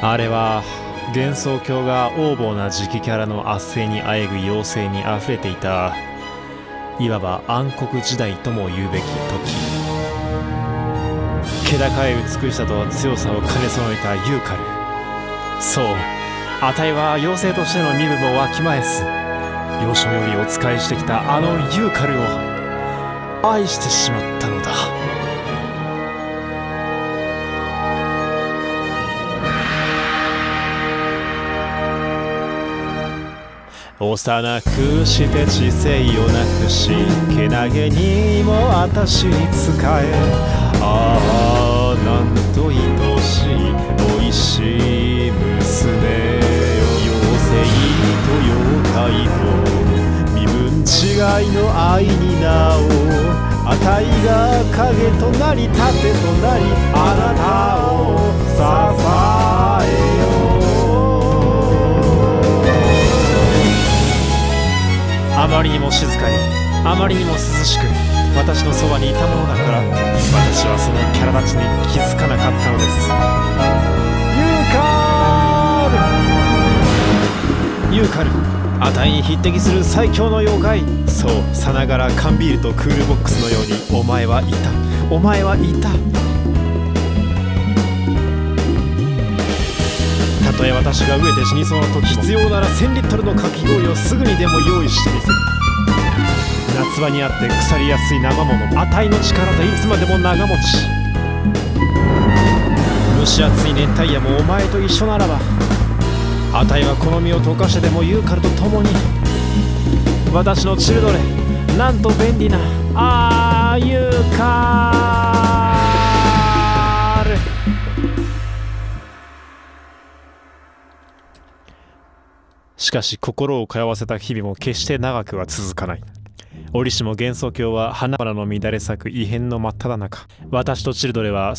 あれは幻想郷が横暴な磁気キャラの圧政にあえぐ妖精にあふれていた、いわば暗黒時代とも言うべき時。気高い美しさと強さを兼ね備えたユーカル。そう、あたいは妖精としての身分もわきまえず、幼少よりお仕えしてきたあのユーカルを愛してしまったのだ。幼くして知性をなくし、けなげにも私に仕え、ああなんと愛しいおいしい娘よ。妖精と妖怪と身分違いの愛になお、あたいが影となり盾となり、あなたを支えよう。あまりにも静かに、あまりにも涼しく、私のそばにいたものだから、私はそのキャラ立ちに気づかなかったのです。ユーカル、あたいに匹敵する最強の妖怪。そう、さながら缶ビールとクールボックスのように、お前はいた、お前はいた。たとえ私が飢えて死にそうな時、必要なら1000リットルのかき氷をすぐにでも用意してみせる。夏場にあって腐りやすい生もの、あたいの力でいつまでも長持ち。蒸し暑い熱帯夜もお前と一緒ならば、あたいはこの身を溶かしてでもユーカルと共に、私のチルドレ、なんと便利なユーカル。しかし心を通わせた日々も決して長くは続かない。折しも幻想郷は花々の乱れ咲く異変の真っ只中。私とチルドレは